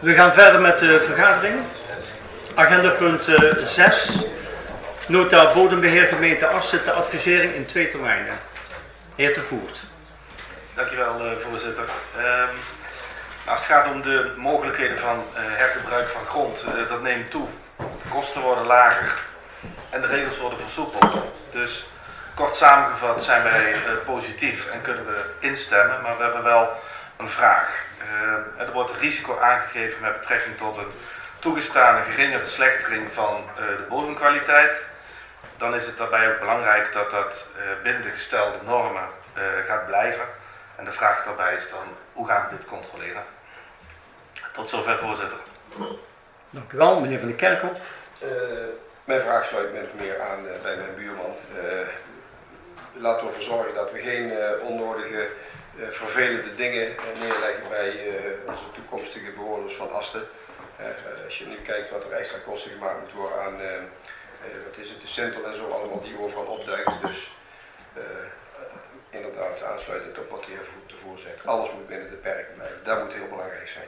We gaan verder met de vergadering. Agenda punt 6. Nota bodembeheer gemeente Assen, de advisering in 2 termijnen. Heer Te Voert. Dankjewel voorzitter. Als het gaat om de mogelijkheden van hergebruik van grond, dat neemt toe. De kosten worden lager en de regels worden versoepeld. Dus kort samengevat zijn wij positief en kunnen we instemmen, maar we hebben wel een vraag. Er wordt risico aangegeven met betrekking tot een toegestane geringe verslechtering van de bodemkwaliteit. Dan is het daarbij ook belangrijk dat dat binnen de gestelde normen gaat blijven. En de vraag daarbij is dan, hoe gaan we dit controleren? Tot zover, voorzitter. Dank u wel, meneer Van der Kerkhof. Mijn vraag sluit min of meer aan bij mijn buurman. Laten we ervoor zorgen dat we geen onnodige vervelende dingen neerleggen bij onze toekomstige bewoners van Asten. Als je nu kijkt wat er extra kosten gemaakt moet worden aan wat is het, de Sintel en zo allemaal die overal opduikt. Dus inderdaad aansluitend op wat de heer De Voer zegt. Alles moet binnen de perken blijven. Dat moet heel belangrijk zijn.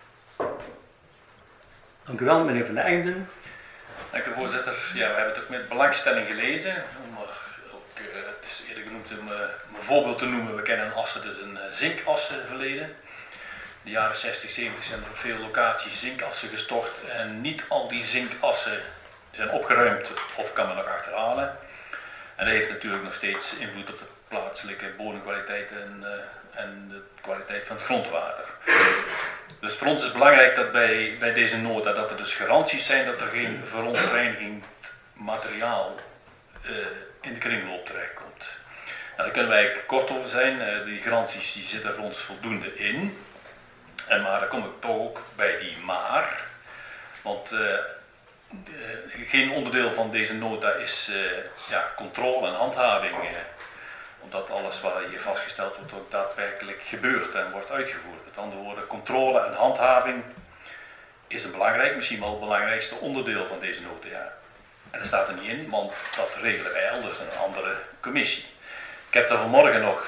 Dank u wel, meneer Van der Einden. Dank u voorzitter. Ja, we hebben het ook met belangstelling gelezen. Om het is eerder genoemd om een voorbeeld te noemen. We kennen in Assen dus een zinkassen verleden. In de jaren 60, 70 zijn er op veel locaties zinkassen gestort. En niet al die zinkassen zijn opgeruimd of kan men nog achterhalen. En dat heeft natuurlijk nog steeds invloed op de plaatselijke bodemkwaliteit en de kwaliteit van het grondwater. Dus voor ons is het belangrijk dat bij deze nota dat er dus garanties zijn dat er geen verontreinigend materiaal in de kringloop terechtkomt. Nou, daar kunnen wij eigenlijk kort over zijn. Die garanties die zitten voor ons voldoende in. Maar dan kom ik toch ook bij die maar. Want geen onderdeel van deze nota is controle en handhaving. Omdat alles wat hier vastgesteld wordt ook daadwerkelijk gebeurt en wordt uitgevoerd. Met andere woorden, controle en handhaving is een belangrijk, misschien wel het belangrijkste onderdeel van deze nota. Ja. En dat staat er niet in, want dat regelen wij elders in een andere commissie. Ik heb daar vanmorgen nog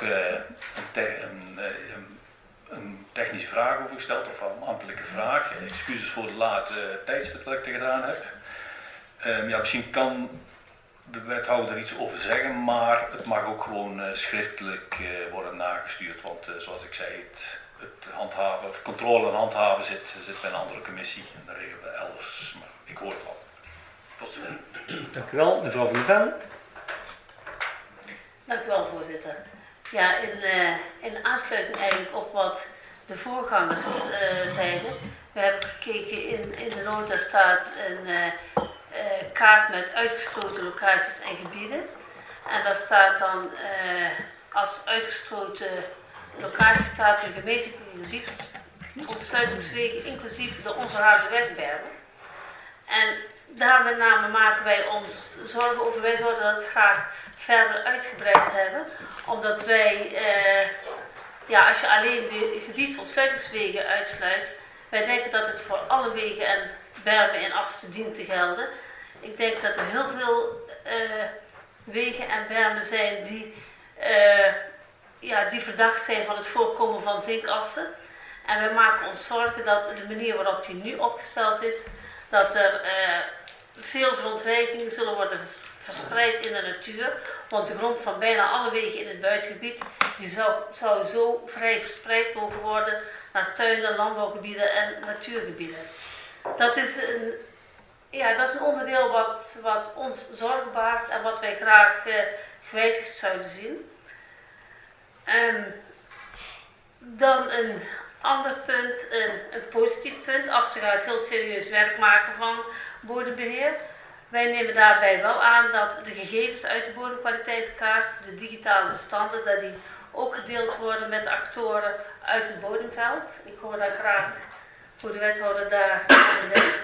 een technische vraag over gesteld, of een ambtelijke vraag. Excuses voor de late tijdstip dat ik dat gedaan heb. Misschien kan de wethouder er iets over zeggen, maar het mag ook gewoon schriftelijk worden nagestuurd. Want zoals ik zei, het handhaven, of controle en handhaven zit bij een andere commissie. En dat regelen we elders, maar ik hoor het al. Tot zover. Dank u wel, mevrouw Van der Ven. Dank u wel, voorzitter. Ja, in aansluiting eigenlijk op wat de voorgangers zeiden. We hebben gekeken, in de nota staat een kaart met uitgesloten locaties en gebieden. En daar staat dan als uitgesloten locatie staat de gemeentelijke gebied, ontsluitingswegen inclusief de onverharde wegbergen. En daar met name maken wij ons zorgen over. Wij zouden dat graag verder uitgebreid hebben, omdat wij, als je alleen de gebiedsontsluitingswegen uitsluit, wij denken dat het voor alle wegen en bermen in Assen dient te gelden. Ik denk dat er heel veel wegen en bermen zijn die verdacht zijn van het voorkomen van zinkassen. En we maken ons zorgen dat de manier waarop die nu opgesteld is, dat er veel verontreinigingen zullen worden verspreid in de natuur. Want de grond van bijna alle wegen in het buitengebied die zou zo vrij verspreid mogen worden naar tuinen, landbouwgebieden en natuurgebieden. Dat is een onderdeel wat ons zorgen baart en wat wij graag gewijzigd zouden zien. Dan een ander punt, een positief punt, als we gaat heel serieus werk maken van bodembeheer. Wij nemen daarbij wel aan dat de gegevens uit de bodemkwaliteitskaart, de digitale bestanden, dat die ook gedeeld worden met de actoren uit het bodemveld. Ik hoor daar graag hoe de wethouder daar aan denkt.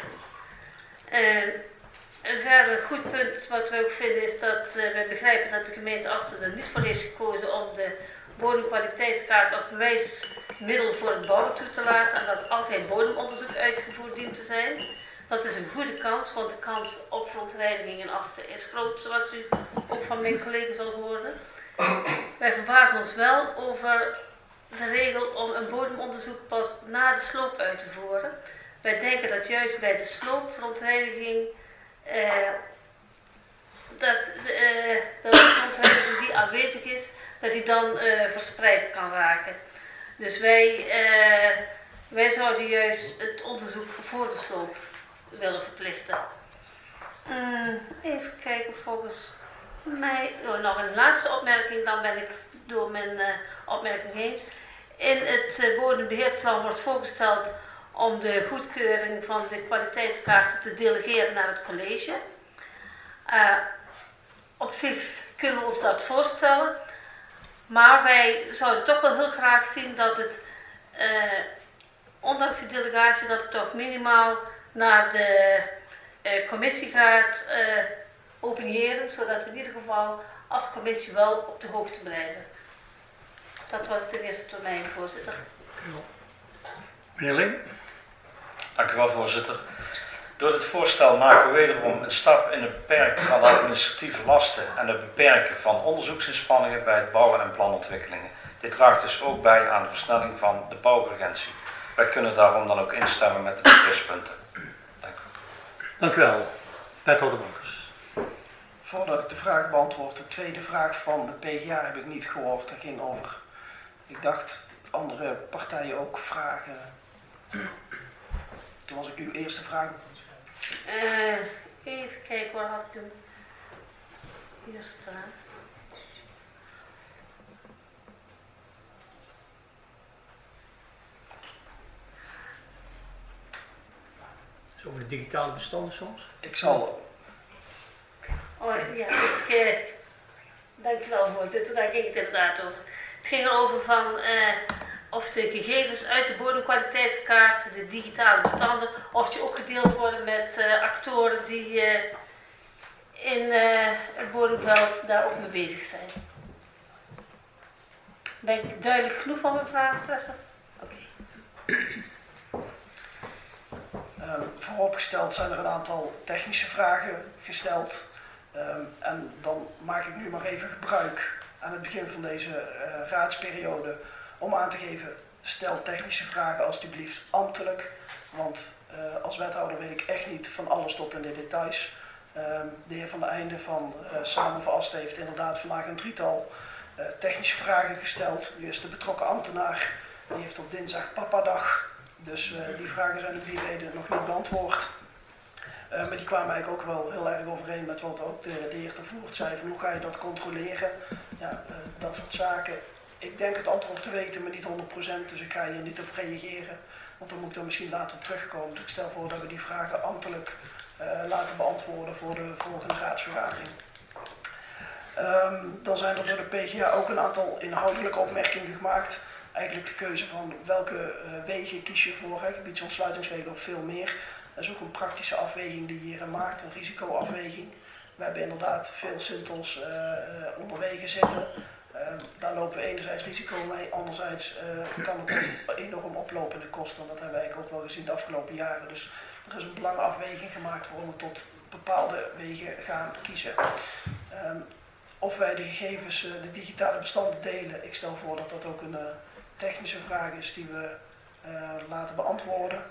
Een verder goed punt wat we ook vinden is dat we begrijpen dat de gemeente Assen er niet voor heeft gekozen om de bodemkwaliteitskaart als bewijsmiddel voor het bouwen toe te laten en dat altijd bodemonderzoek uitgevoerd dient te zijn. Dat is een goede kans, want de kans op verontreiniging in Assen is groot, zoals u ook van mijn collega's zal horen. Wij verbazen ons wel over de regel om een bodemonderzoek pas na de sloop uit te voeren. wij denken dat juist bij de sloopverontreiniging dat de verontreiniging die aanwezig is, dat die dan verspreid kan raken. Dus wij zouden juist het onderzoek voor de sloop willen verplichten. Even kijken, volgens mij, nog een laatste opmerking, dan ben ik door mijn opmerking heen. In het bodembeheerplan wordt voorgesteld om de goedkeuring van de kwaliteitskaarten te delegeren naar het college. Op zich kunnen we ons dat voorstellen, maar wij zouden toch wel heel graag zien dat het, ondanks die delegatie, dat het toch minimaal naar de commissie gaat opiniëren, zodat we in ieder geval als commissie wel op de hoogte blijven. Dat was de eerste termijn, voorzitter. Meneer Ling? Dank u wel, voorzitter. Door dit voorstel maken we wederom een stap in het beperken van administratieve lasten en het beperken van onderzoeksinspanningen bij het bouwen en planontwikkelingen. Dit draagt dus ook bij aan de versnelling van de bouwurgentie. Wij kunnen daarom dan ook instemmen met de beheerspunten. Dank u. Dank u wel. Wethouder Bakkers. Voordat ik de vraag beantwoord, de tweede vraag van de PGA heb ik niet gehoord. Dat ging over, ik dacht, andere partijen ook vragen. Toen was ik uw eerste vraag. Even kijken, waar had ik hem hier staan? Is over de digitale bestanden soms? Ik zal... Oh ja, dankjewel voorzitter, daar ging het inderdaad over. Het ging erover van of de gegevens uit de bodemkwaliteitskaart, de digitale bestanden, of die ook gedeeld worden met actoren die in het bodemveld daar ook mee bezig zijn. Ben ik duidelijk genoeg van mijn vraag betreft? Oké. Vooropgesteld zijn er een aantal technische vragen gesteld. En dan maak ik nu maar even gebruik aan het begin van deze raadsperiode om aan te geven, stel technische vragen alstublieft ambtelijk, want als wethouder weet ik echt niet van alles tot in de details. De heer Van der Einde van Samenvast heeft inderdaad vandaag een drietal technische vragen gesteld. Nu is de betrokken ambtenaar, die heeft op dinsdag papadag, dus die vragen zijn om die reden nog niet beantwoord. Maar die kwamen eigenlijk ook wel heel erg overeen met wat ook de heer Ter Voort zei, van hoe ga je dat controleren, ja, dat soort zaken. Ik denk het antwoord te weten, maar niet 100%, dus ik ga hier niet op reageren, want dan moet ik er misschien later op terugkomen. Dus ik stel voor dat we die vragen ambtelijk laten beantwoorden voor de volgende raadsvergadering. Dan zijn er door de PGA ook een aantal inhoudelijke opmerkingen gemaakt. Eigenlijk de keuze van welke wegen kies je voor, gebiedsontsluitingswegen of veel meer. Dat is ook een praktische afweging die je hier maakt, een risicoafweging. We hebben inderdaad veel sintels onder wegen zitten. Daar lopen we enerzijds risico mee, anderzijds kan het ook enorm oplopende kosten. Dat hebben wij ook wel gezien de afgelopen jaren. Dus er is een lange afweging gemaakt waarom we tot bepaalde wegen gaan kiezen. Of wij de gegevens, de digitale bestanden delen, ik stel voor dat dat ook een technische vraag is die we laten beantwoorden.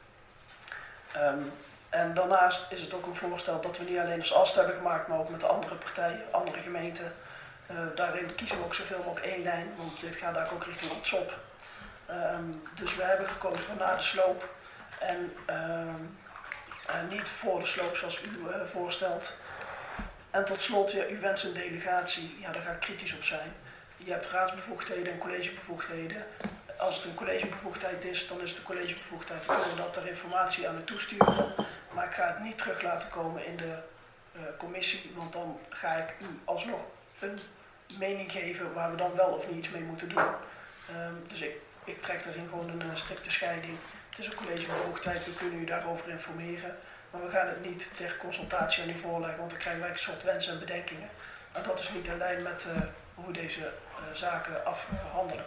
En daarnaast is het ook een voorstel dat we niet alleen als AST hebben gemaakt, maar ook met de andere partijen, andere gemeenten. Daarin kiezen we ook zoveel mogelijk één lijn, want dit gaat daar ook richting op. Dus we hebben gekozen voor na de sloop en niet voor de sloop zoals u voorstelt. En tot slot, ja, u wenst een delegatie, ja, daar ga ik kritisch op zijn. Je hebt raadsbevoegdheden en collegebevoegdheden. Als het een collegebevoegdheid is, dan is het een collegebevoegdheid. We kunnen dat ter informatie aan u toesturen. Maar ik ga het niet terug laten komen in de commissie, want dan ga ik u alsnog een mening geven waar we dan wel of niet iets mee moeten doen. Dus ik trek daarin gewoon een strikte scheiding. Het is een collegebevoegdheid, we kunnen u daarover informeren. Maar we gaan het niet ter consultatie aan u voorleggen, want dan krijgen wij een soort wensen en bedenkingen. En dat is niet in lijn met hoe we deze zaken afhandelen.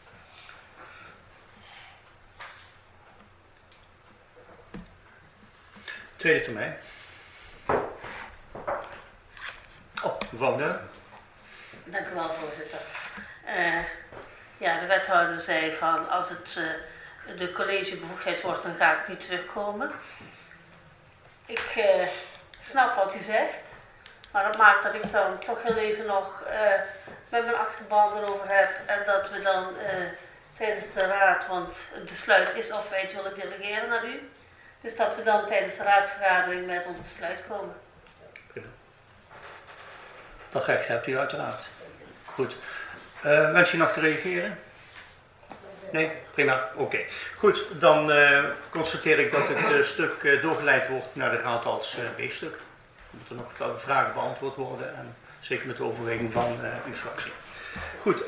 Tweede termijn. Oh, mevrouw Neur. Dank u wel, voorzitter. Ja, de wethouder zei van als het de collegebevoegdheid wordt, dan ga ik niet terugkomen. Ik snap wat u zegt, maar dat maakt dat ik dan toch heel even nog met mijn achterban erover heb en dat we dan tijdens de raad, want het besluit is of wij het willen delegeren naar u, dus dat we dan tijdens de raadsvergadering met ons besluit komen. Dat recht hebt u uiteraard. Goed. Wens je nog te reageren? Nee? Prima. Oké. Goed, dan constateer ik dat het stuk doorgeleid wordt naar de raad als B-stuk. Moeten er nog vragen beantwoord worden en zeker met de overweging van uw fractie. Goed.